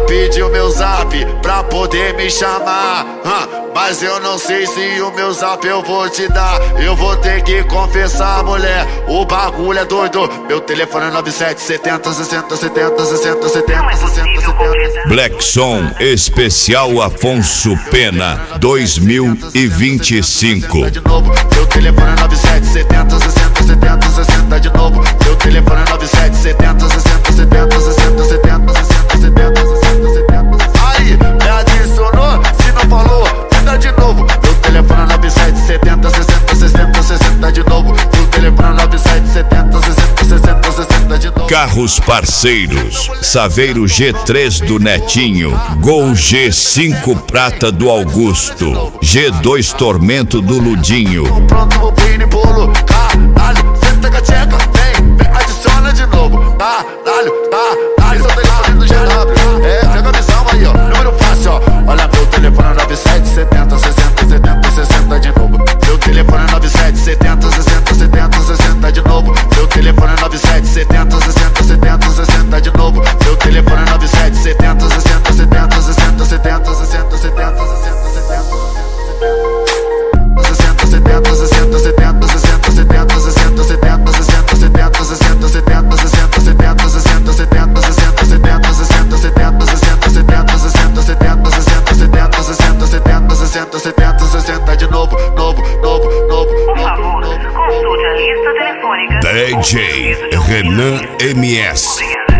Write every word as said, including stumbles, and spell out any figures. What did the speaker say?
pediu meu zap pra poder me chamar, hum, mas eu não sei se o meu zap eu vou te dar. Eu vou ter que confessar, mulher, o bagulho é doido. Meu telefone é nove sete setenta sessenta setenta sessenta setenta sessenta setenta. Black Som Especial Afonso Pena dois mil e vinte e cinco. De novo, meu telefone é nove sete setenta sessenta setenta sessenta de novo. Meu telefone é nove sete setenta sessenta setenta sessenta setenta sessenta setenta sessenta setenta. Aí, me adicionou, se não falou, tenta de novo. Meu telefone é nove sete setenta sessenta sessenta sessenta de novo. Meu telefone é nove sete setenta sessenta sessenta sessenta de novo. Carros parceiros: Saveiro G três do Netinho, Gol G cinco Prata do Augusto, G dois Tormento do Ludinho. Pronto, vou pini bolo, caralho, senta com a tcheca, vem, vem, adiciona de novo, caralho, caralho, seu telefone no G W, é, pega a visão aí, ó, número fácil, ó, olha meu telefone é nove sete setenta sessenta setenta sessenta de novo, meu telefone é nove sete setenta sessenta setenta sessenta de novo, meu telefone é nove sete setenta sessenta setenta sessenta de novo, meu telefone é nove sete setenta sessenta setenta sessenta setenta sessenta setenta sessenta setenta. sessenta setenta sessenta setenta sessenta setenta sessenta setenta sessenta setenta sessenta setenta sessenta setenta sessenta setenta sessenta setenta sessenta setenta sessenta setenta sessenta setenta sessenta setenta sessenta setenta sessenta setenta sessenta de novo, novo, novo, novo. Por favor, consulte a lista telefônica. D J Renan M S. Obrigada.